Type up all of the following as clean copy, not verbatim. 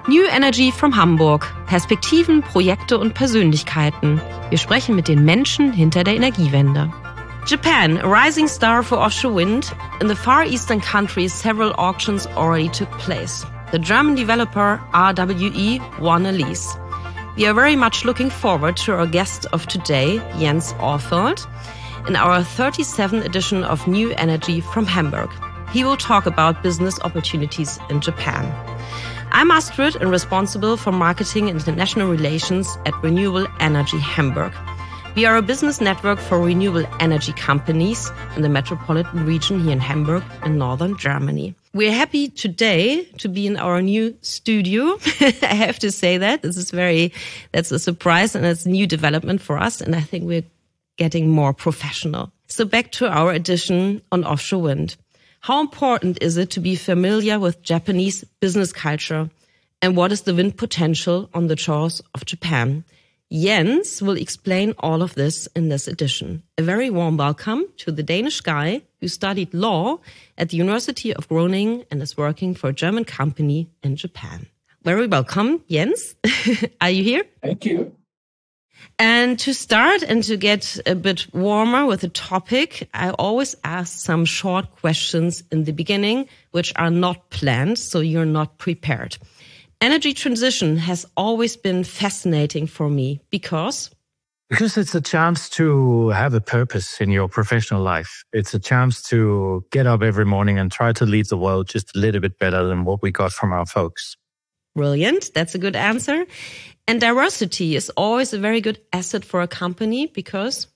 New Energy from Hamburg. Perspektiven, Projekte und Persönlichkeiten. Wir sprechen mit den Menschen hinter der Energiewende. Japan, a rising star for offshore wind. In the far eastern countries, several auctions already took place. The German developer RWE won a lease. We are very much looking forward to our guest of today, Jens Orfeld, in our 37th edition of New Energy from Hamburg. He will talk about business opportunities in Japan. I'm Astrid and responsible for marketing and international relations at Renewable Energy Hamburg. We are a business network for renewable energy companies in the metropolitan region here in Hamburg in northern Germany. We're happy today to be in our new studio. I have to say that. That's a surprise and it's a new development for us. And I think we're getting more professional. So back to our edition on offshore wind. How important is it to be familiar with Japanese business culture? And what is the wind potential on the shores of Japan? Jens will explain all of this in this edition. A very warm welcome to the Danish guy who studied law at the University of Groningen and is working for a German company in Japan. Very welcome, Jens. Are you here? Thank you. And to start and to get a bit warmer with the topic, I always ask some short questions in the beginning, which are not planned, so you're not prepared. Energy transition has always been fascinating for me because it's a chance to have a purpose in your professional life. It's a chance to get up every morning and try to lead the world just a little bit better than what we got from our folks. Brilliant. That's a good answer. And diversity is always a very good asset for a company because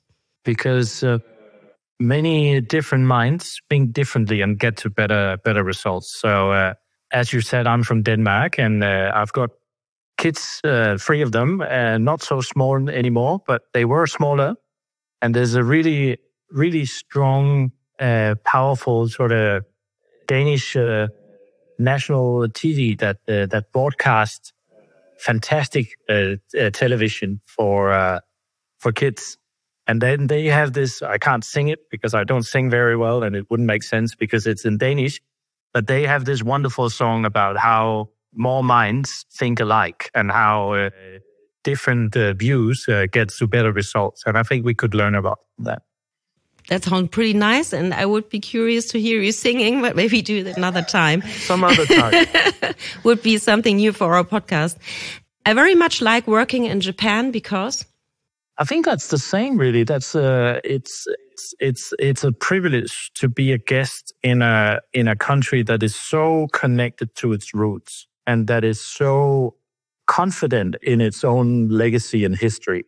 many different minds think differently and get to better results. So as you said, I'm from Denmark and I've got kids, 3 of them, not so small anymore, but they were smaller. And there's a really, really strong, powerful sort of Danish national TV that broadcasts fantastic television for kids. And then they have this, I can't sing it because I don't sing very well and it wouldn't make sense because it's in Danish, but they have this wonderful song about how more minds think alike and how different views get to better results. And I think we could learn about that. That sounds pretty nice, and I would be curious to hear you singing, but maybe do it another time. Some other time. Would be something new for our podcast. I very much like working in Japan because I think that's the same, really. That's it's a privilege to be a guest in a country that is so connected to its roots and that is so confident in its own legacy and history.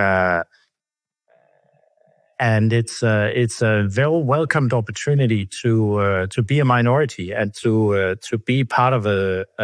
And it's a very welcomed opportunity to be a minority and to be part of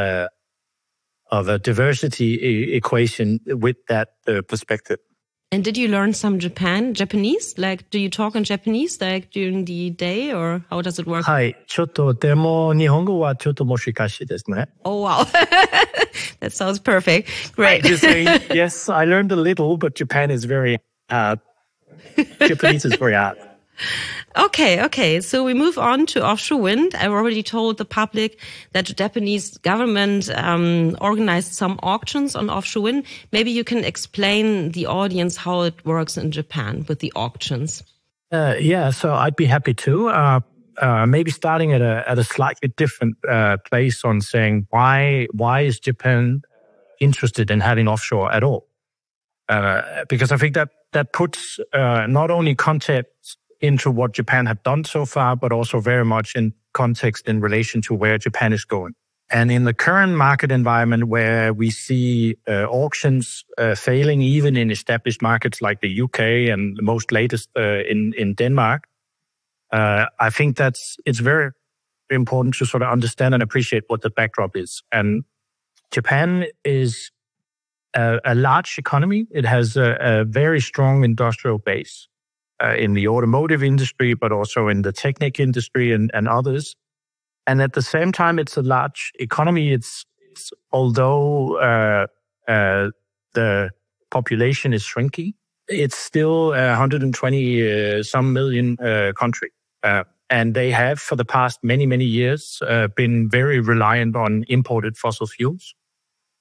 a diversity equation with that perspective. And did you learn some Japanese? Like, do you talk in Japanese like during the day, or how does it work? はい、ちょっとでも日本語はちょっと難しいですね。 Oh wow, that sounds perfect. Great. Just saying, yes, I learned a little, but Japan is very hard. Japanese is very hard. Okay. So we move on to offshore wind. I already told the public that the Japanese government organized some auctions on offshore wind. Maybe you can explain the audience how it works in Japan with the auctions. Yeah, so I'd be happy to. Maybe starting at a slightly different place on saying why is Japan interested in having offshore at all? Because I think that puts not only context into what Japan have done so far, but also very much in context in relation to where Japan is going. And in the current market environment where we see auctions failing even in established markets like the UK and the most latest in Denmark, I think it's very important to sort of understand and appreciate what the backdrop is. And Japan is a large economy. It has a very strong industrial base in the automotive industry, but also in the technic industry and others. And at the same time, it's a large economy. It's although the population is shrinking, it's still 120 some million country. And they have, for the past many years, been very reliant on imported fossil fuels.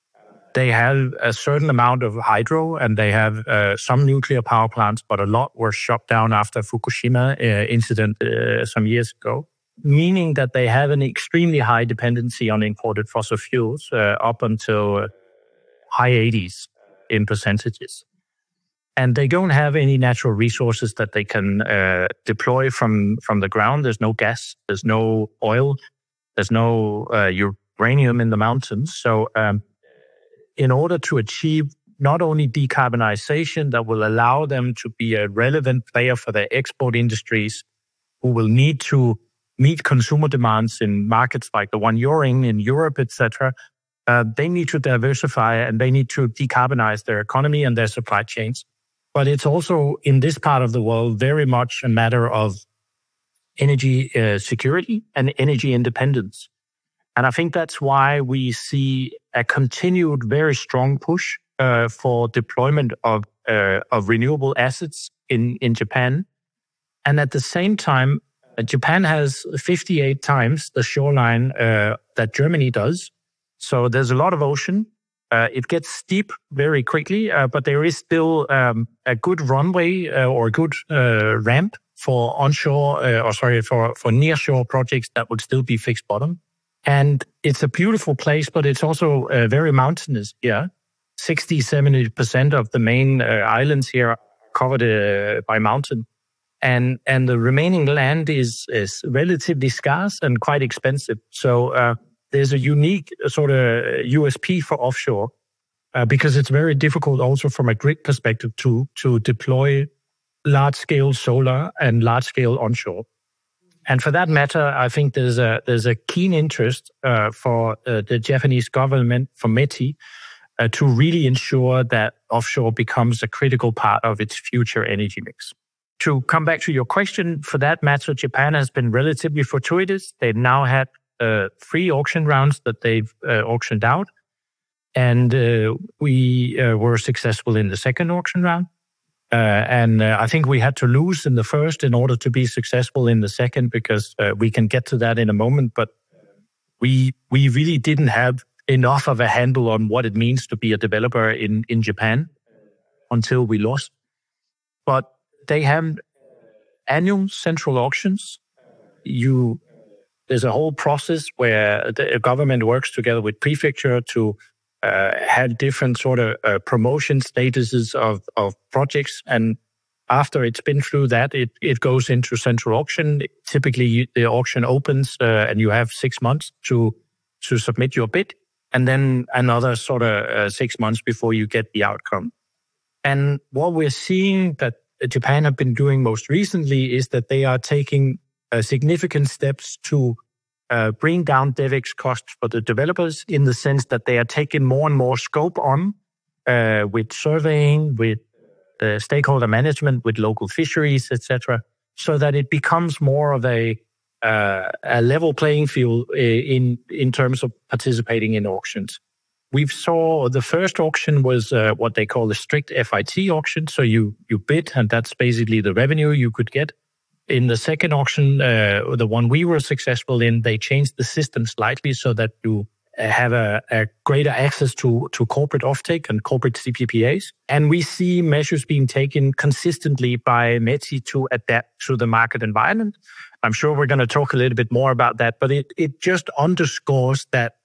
They have a certain amount of hydro, and they have some nuclear power plants, but a lot were shut down after Fukushima incident some years ago, meaning that they have an extremely high dependency on imported fossil fuels, up until high 80s in percentages. And they don't have any natural resources that they can deploy from the ground. There's no gas, there's no oil, there's no uranium in the mountains. So in order to achieve not only decarbonization that will allow them to be a relevant player for their export industries, who will need to meet consumer demands in markets like the one you're in Europe, etc., they need to diversify and they need to decarbonize their economy and their supply chains. But it's also, in this part of the world, very much a matter of energy security and energy independence. And I think that's why we see a continued very strong push for deployment of renewable assets in Japan. And at the same time, Japan has 58 times the shoreline that Germany does. So there's a lot of ocean. It gets steep very quickly, but there is still a good runway or a good ramp for onshore, for nearshore projects that would still be fixed bottom. And it's a beautiful place, but it's also very mountainous here. 60-70% of the main islands here are covered by mountain. And the remaining land is relatively scarce and quite expensive. So there's a unique sort of USP for offshore because it's very difficult also from a grid perspective to deploy large-scale solar and large-scale onshore. And for that matter, I think there's a keen interest for the Japanese government, for METI, to really ensure that offshore becomes a critical part of its future energy mix. To come back to your question, for that matter, Japan has been relatively fortuitous. They've now had 3 auction rounds that they've auctioned out, and we were successful in the second auction round. And I think we had to lose in the first in order to be successful in the second, because we can get to that in a moment. But we really didn't have enough of a handle on what it means to be a developer in Japan until we lost. But they have annual central auctions. There's a whole process where the government works together with prefecture to had different sort of promotion statuses of projects. And after it's been through that, it goes into central auction. Typically, the auction opens and you have 6 months to submit your bid, and then another sort of 6 months before you get the outcome. And what we're seeing that Japan have been doing most recently is that they are taking significant steps to bring down DevEx costs for the developers, in the sense that they are taking more and more scope on with surveying, with the stakeholder management, with local fisheries, etc., so that it becomes more of a level playing field in terms of participating in auctions. We saw the first auction was what they call a strict FIT auction. So you bid, and that's basically the revenue you could get. In the second auction, the one we were successful in, they changed the system slightly so that you have a greater access to corporate offtake and corporate CPPAs. And we see measures being taken consistently by METI to adapt to the market environment. I'm sure we're going to talk a little bit more about that, but it just underscores that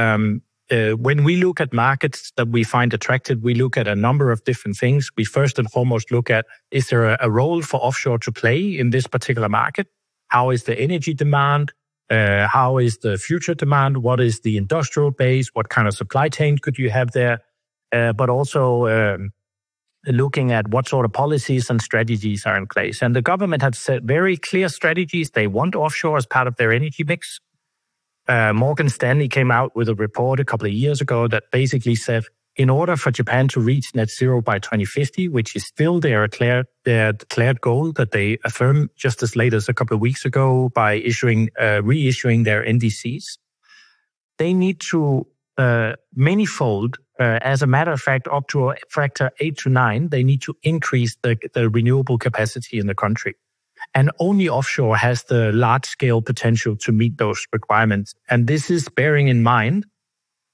when we look at markets that we find attractive, we look at a number of different things. We first and foremost look at, is there a role for offshore to play in this particular market? How is the energy demand? How is the future demand? What is the industrial base? What kind of supply chain could you have there? But also looking at what sort of policies and strategies are in place. And the government has set very clear strategies. They want offshore as part of their energy mix. Morgan Stanley came out with a report a couple of years ago that basically said, in order for Japan to reach net zero by 2050, which is still their declared goal that they affirmed just as late as a couple of weeks ago by reissuing their NDCs, they need to manifold, as a matter of fact, up to a factor 8 to 9, they need to increase the renewable capacity in the country. And only offshore has the large-scale potential to meet those requirements. And this is bearing in mind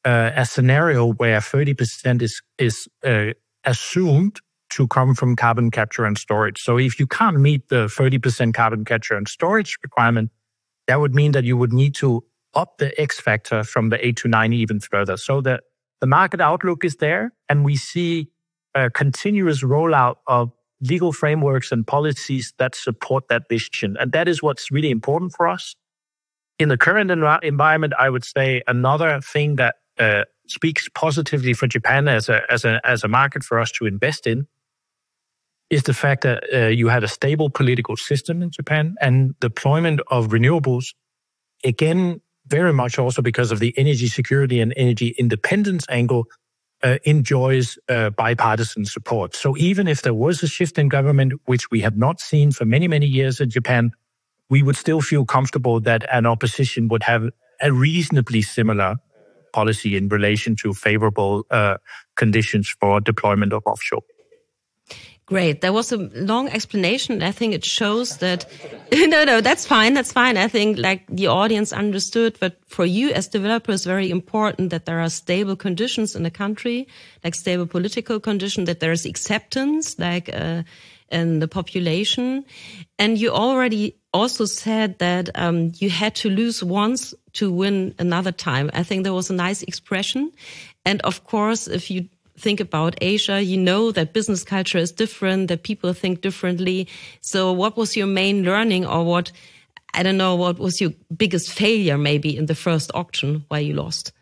a scenario where 30% is assumed to come from carbon capture and storage. So if you can't meet the 30% carbon capture and storage requirement, that would mean that you would need to up the X factor from the 8 to 9 even further. So the market outlook is there, and we see a continuous rollout of legal frameworks and policies that support that vision. And that is what's really important for us. In the current environment, I would say another thing that speaks positively for Japan as a market for us to invest in is the fact that you had a stable political system in Japan and deployment of renewables, again, very much also because of the energy security and energy independence angle, enjoys bipartisan support. So even if there was a shift in government, which we have not seen for many, many years in Japan, we would still feel comfortable that an opposition would have a reasonably similar policy in relation to favorable conditions for deployment of offshore. Great. There was a long explanation. I think it shows that, no, that's fine. That's fine. I think like the audience understood, but for you as developers, very important that there are stable conditions in the country, like stable political conditions, that there is acceptance, like, in the population. And you already also said that, you had to lose once to win another time. I think there was a nice expression. And of course, if you think about Asia, you know that business culture is different, that people think differently. So what was your main learning, or what was your biggest failure maybe in the first auction why you lost?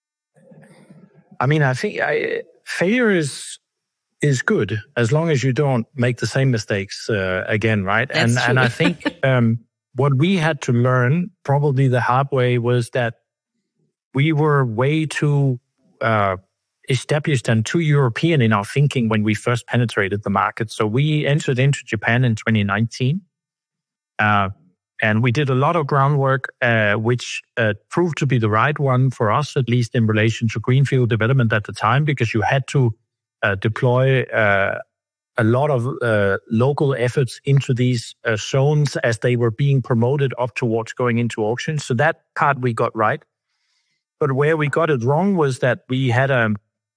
I mean, I think failure is good as long as you don't make the same mistakes again, right? That's true. And I think what we had to learn probably the hard way was that we were way too established and too European in our thinking when we first penetrated the market. So we entered into Japan in 2019, and we did a lot of groundwork, which proved to be the right one for us, at least in relation to greenfield development at the time, because you had to deploy a lot of local efforts into these zones as they were being promoted up towards going into auction. So that part we got right. But where we got it wrong was that we had a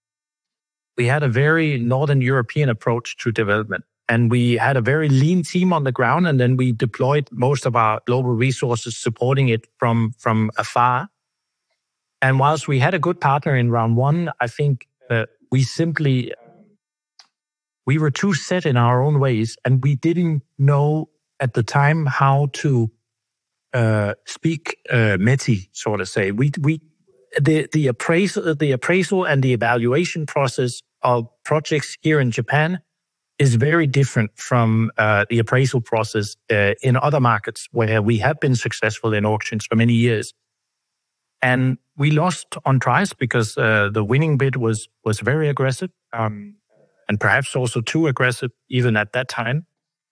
very Northern European approach to development. And we had a very lean team on the ground, and then we deployed most of our global resources supporting it from afar. And whilst we had a good partner in round one, I think we were too set in our own ways, and we didn't know at the time how to speak METI, so to say. The appraisal and the evaluation process of projects here in Japan is very different from the appraisal process in other markets where we have been successful in auctions for many years. And we lost on price because the winning bid was very aggressive, and perhaps also too aggressive even at that time.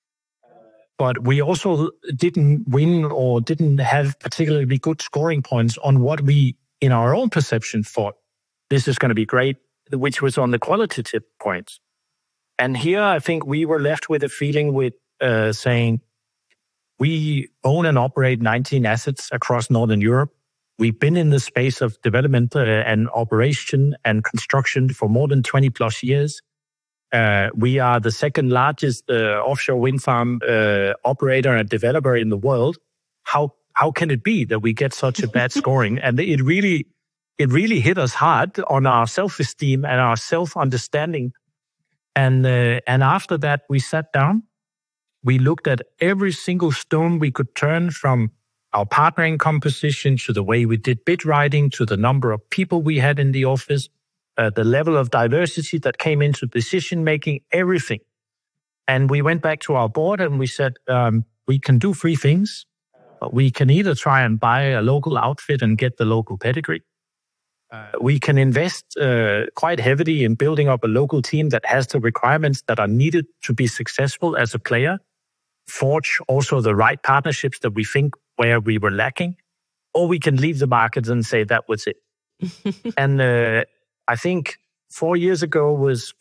But we also didn't win or didn't have particularly good scoring points on what we, in our own perception, thought this is going to be great, which was on the qualitative points. And here I think we were left with a feeling with saying we own and operate 19 assets across Northern Europe. We've been in the space of development and operation and construction for more than 20 plus years. We are the second largest offshore wind farm operator and developer in the world. How can it be that we get such a bad scoring? And it really hit us hard on our self-esteem and our self-understanding. And after that, we sat down. We looked at every single stone we could turn, from our partnering composition to the way we did bid writing to the number of people we had in the office, the level of diversity that came into decision-making, everything. And we went back to our board and we said, we can do three things. We can either try and buy a local outfit and get the local pedigree. We can invest quite heavily in building up a local team that has the requirements that are needed to be successful as a player, forge also the right partnerships that we think where we were lacking, or we can leave the market and say that was it. And I think 3.5 years ago was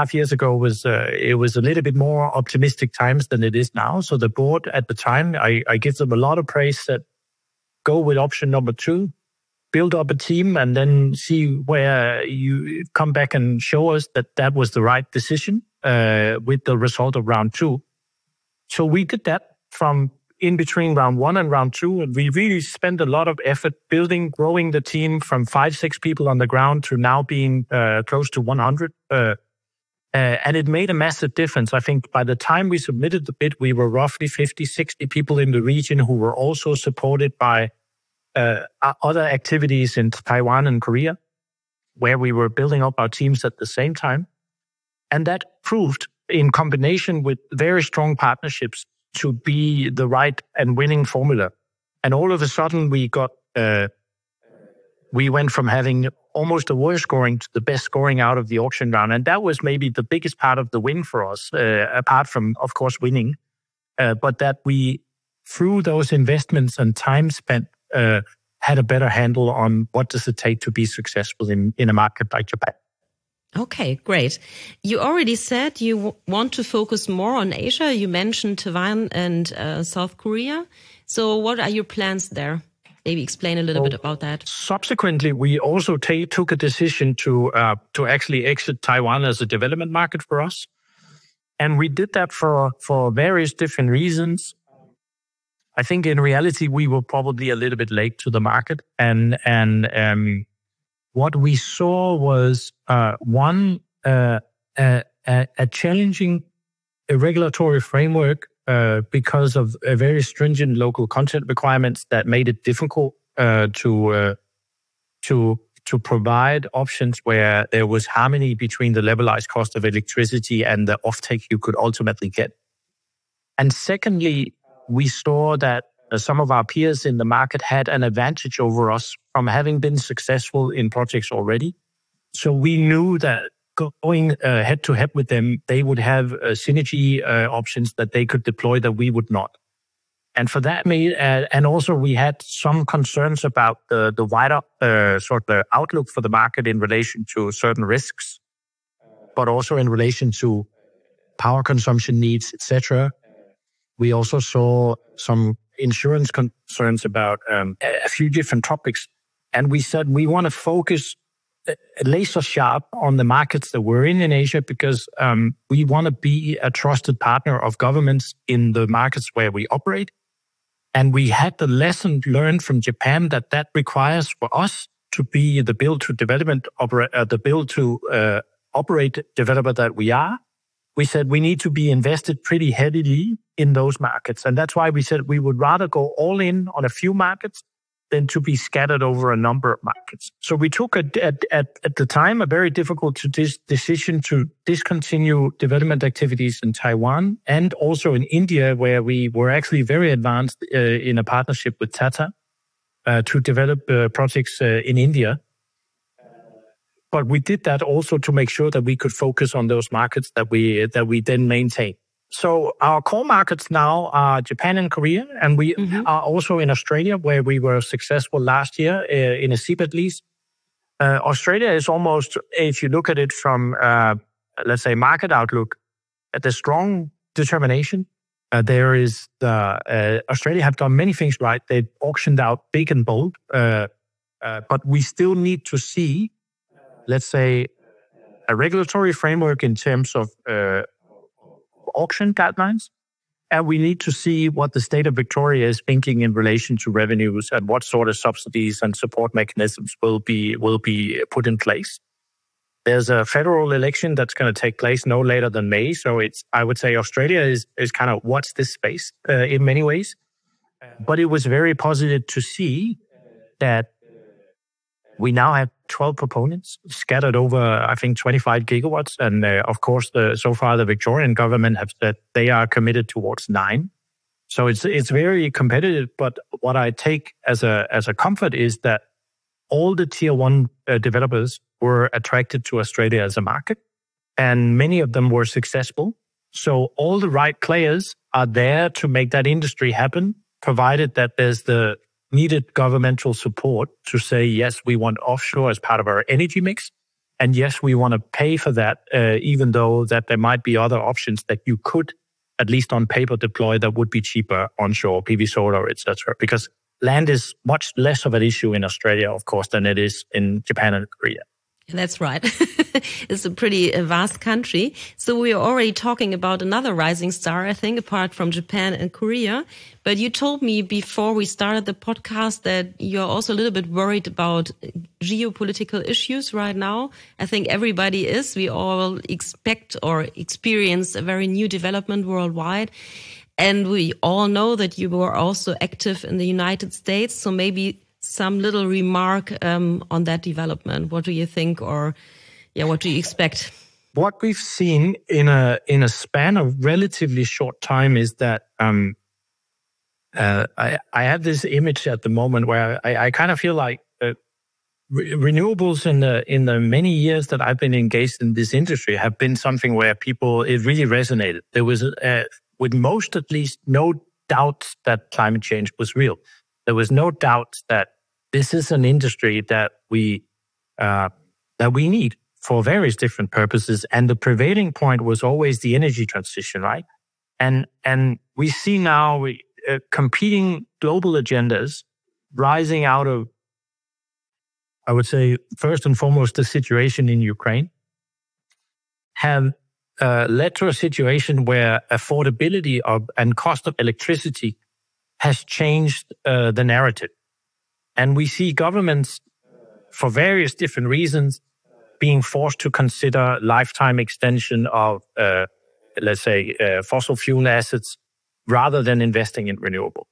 it was a little bit more optimistic times than it is now. So the board at the time, I give them a lot of praise, said go with option number 2. build up a team and then see where you come back and show us that that was the right decision with the result of round 2. So we did that from in between round 1 and round 2, and we really spent a lot of effort growing the team from 5-6 people on the ground to now being close to 100. And it made a massive difference. I think by the time we submitted the bid, we were roughly 50-60 people in the region who were also supported by other activities in Taiwan and Korea, where we were building up our teams at the same time. And that proved, in combination with very strong partnerships, to be the right and winning formula. And all of a sudden, we went from having almost the worst scoring to the best scoring out of the auction round. And that was maybe the biggest part of the win for us, apart from, of course, winning. But that we, through those investments and time spent, had a better handle on what does it take to be successful in a market like Japan. Okay, great. You already said you want to focus more on Asia. You mentioned Taiwan and South Korea. So what are your plans there? Maybe explain a little bit about that. Subsequently, we also took a decision to actually exit Taiwan as a development market for us. And we did that for various different reasons. I think in reality, we were probably a little bit late to the market. And what we saw was, one, a challenging regulatory framework because of a very stringent local content requirements that made it difficult to provide options where there was harmony between the levelized cost of electricity and the offtake you could ultimately get. And secondly, we saw that some of our peers in the market had an advantage over us from having been successful in projects already. So we knew that going head to head with them, they would have synergy options that they could deploy that we would not. And for that, and also we had some concerns about the wider sort of outlook for the market in relation to certain risks, but also in relation to power consumption needs, etc. We also saw some insurance concerns about a few different topics. And we said we want to focus laser sharp on the markets that we're in Asia because we want to be a trusted partner of governments in the markets where we operate. And we had the lesson learned from Japan that requires for us to be the operate developer that we are. We said we need to be invested pretty heavily in those markets. And that's why we said we would rather go all in on a few markets than to be scattered over a number of markets. So we took at the time a very difficult decision to discontinue development activities in Taiwan and also in India, where we were actually very advanced in a partnership with Tata to develop projects in India. But we did that also to make sure that we could focus on those markets that we then maintain. So our core markets now are Japan and Korea, and we are also in Australia, where we were successful last year in a seabed lease. Australia is almost, if you look at it from, let's say, market outlook, the strong determination. Australia have done many things right. They've auctioned out big and bold, but we still need to see, let's say, a regulatory framework in terms of auction guidelines. And we need to see what the state of Victoria is thinking in relation to revenues and what sort of subsidies and support mechanisms will be put in place. There's a federal election that's going to take place no later than May. So I would say Australia is kind of watch this space in many ways. But it was very positive to see that we now have 12 proponents scattered over, I think, 25 gigawatts. And of course, so far the Victorian government have said they are committed towards 9. So it's very competitive. But what I take as a comfort is that all the tier 1 developers were attracted to Australia as a market, and many of them were successful. So all the right players are there to make that industry happen, provided that there's the needed governmental support to say, yes, we want offshore as part of our energy mix. And yes, we want to pay for that, even though that there might be other options that you could, at least on paper, deploy that would be cheaper onshore, PV solar, etc. Because land is much less of an issue in Australia, of course, than it is in Japan and Korea. That's right. It's a pretty vast country. So we are already talking about another rising star, I think, apart from Japan and Korea. But you told me before we started the podcast that you're also a little bit worried about geopolitical issues right now. I think everybody is. We all expect or experience a very new development worldwide. And we all know that you were also active in the United States. So maybe some little remark on that development. What do you think, or what do you expect? What we've seen in a span of relatively short time is that I have this image at the moment where I kind of feel like renewables in the many years that I've been engaged in this industry have been something where it really resonated. There was, with most at least, no doubt that climate change was real. There was no doubt that this is an industry that we need for various different purposes, and the prevailing point was always the energy transition, right? And we see now competing global agendas rising out of, I would say, first and foremost, the situation in Ukraine, have led to a situation where affordability and cost of electricity has changed the narrative. And we see governments, for various different reasons, being forced to consider lifetime extension of, fossil fuel assets rather than investing in renewable.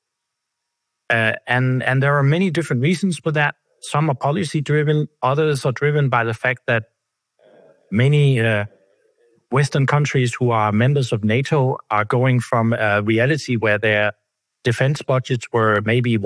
And there are many different reasons for that. Some are policy-driven, others are driven by the fact that many Western countries who are members of NATO are going from a reality where their defense budgets were maybe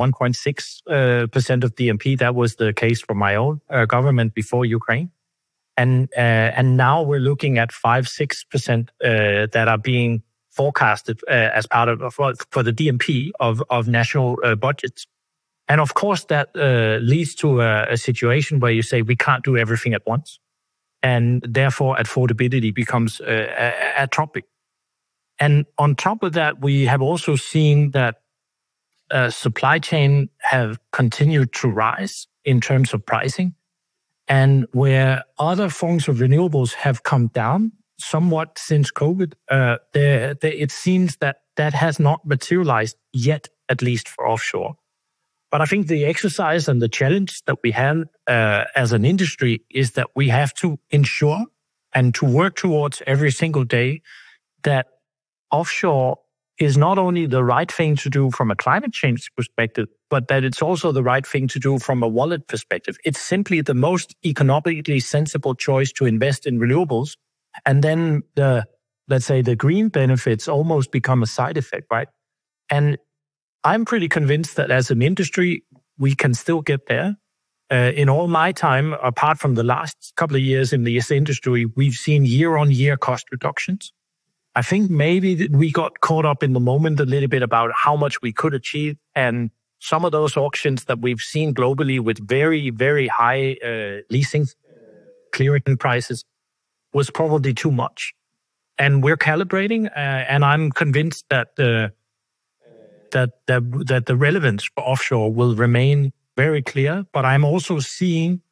1.6% of DMP. That was the case for my own government before Ukraine. And now we're looking at 5-6% that are being forecasted as part of for the DMP of national budgets. And of course, that leads to a situation where you say we can't do everything at once. And therefore, affordability becomes a topic. And on top of that, we have also seen that supply chain have continued to rise in terms of pricing. And where other forms of renewables have come down somewhat since COVID, it seems that has not materialized yet, at least for offshore. But I think the exercise and the challenge that we have as an industry is that we have to ensure and to work towards every single day that offshore is not only the right thing to do from a climate change perspective, but that it's also the right thing to do from a wallet perspective. It's simply the most economically sensible choice to invest in renewables. And then the green benefits almost become a side effect, right? And I'm pretty convinced that as an industry, we can still get there. In all my time, apart from the last couple of years in this industry, we've seen year-on-year cost reductions. I think maybe we got caught up in the moment a little bit about how much we could achieve. And some of those auctions that we've seen globally with very, very high leasing, clearing prices was probably too much. And we're calibrating, and I'm convinced that the relevance for offshore will remain very clear. But I'm also seeing,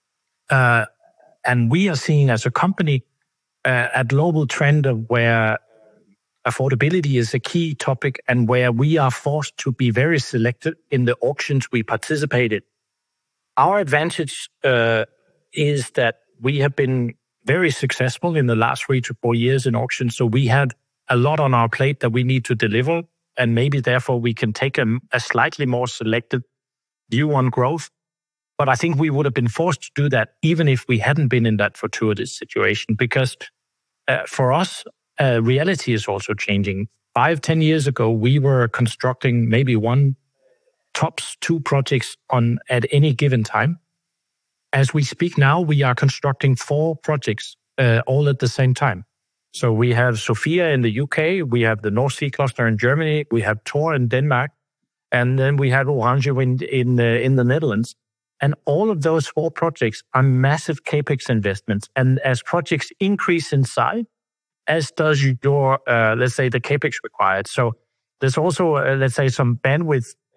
and we are seeing as a company, a global trend of where affordability is a key topic and where we are forced to be very selective in the auctions we participate in. Our advantage is that we have been very successful in the last 3 to 4 years in auctions. So we had a lot on our plate that we need to deliver. And maybe therefore we can take a slightly more selective view on growth. But I think we would have been forced to do that even if we hadn't been in that fortuitous situation, because for us, reality is also changing. 5-10 years ago, we were constructing maybe one, tops 2 projects at any given time. As we speak now, we are constructing 4 projects all at the same time. So we have Sophia in the UK, we have the North Sea cluster in Germany, we have Thor in Denmark, and then we have Orange Wind in the Netherlands. And all of those 4 projects are massive capex investments. And as projects increase in size, as does your, the capex required. So there's also, some bandwidth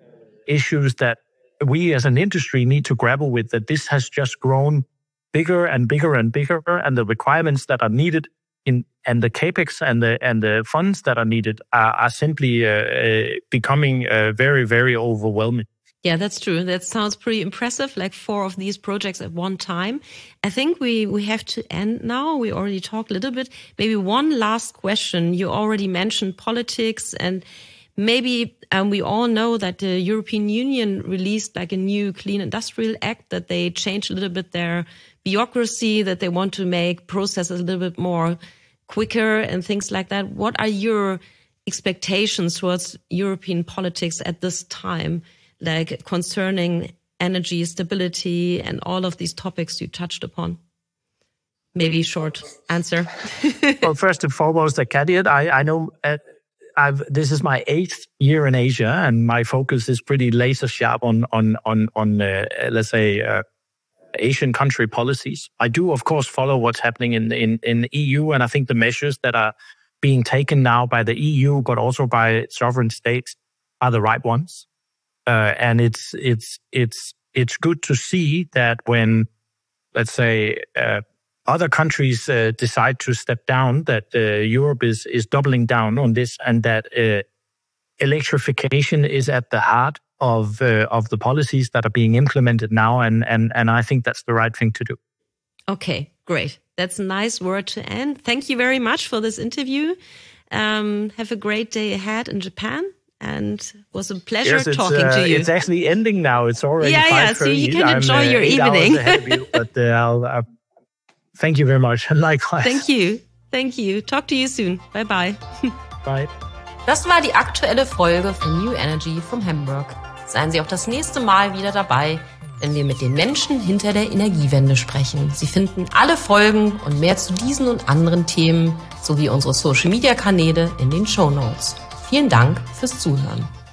issues that we as an industry need to grapple with, that this has just grown bigger and bigger and bigger, and the requirements that are needed and the capex and the funds that are needed are simply becoming very, very overwhelming. Yeah, that's true. That sounds pretty impressive, like 4 of these projects at one time. I think we have to end now. We already talked a little bit. Maybe one last question. You already mentioned politics, and maybe we all know that the European Union released like a new Clean Industrial Act, that they changed a little bit their bureaucracy, that they want to make processes a little bit more quicker and things like that. What are your expectations towards European politics at this time, like concerning energy stability and all of these topics you touched upon? Maybe short answer. Well, first and foremost, a caveat. I know this is my 8th year in Asia, and my focus is pretty laser sharp on let's say, Asian country policies. I do, of course, follow what's happening in the EU, and I think the measures that are being taken now by the EU, but also by sovereign states, are the right ones. And it's good to see that when, let's say, other countries decide to step down, that Europe is doubling down on this, and that electrification is at the heart of the policies that are being implemented now, and I think that's the right thing to do. Okay, great. That's a nice word to end. Thank you very much for this interview. Have a great day ahead in Japan. And it was a pleasure talking to you. It's actually ending now. It's already 5:30. So you can enjoy your evening. But I'll thank you very much. Likewise. Thank you. Thank you. Talk to you soon. Bye bye. Bye. Das war die aktuelle Folge von New Energy from Hamburg. Seien Sie auch das nächste Mal wieder dabei, wenn wir mit den Menschen hinter der Energiewende sprechen. Sie finden alle Folgen und mehr zu diesen und anderen Themen sowie unsere Social-Media-Kanäle in den Shownotes. Vielen Dank fürs Zuhören.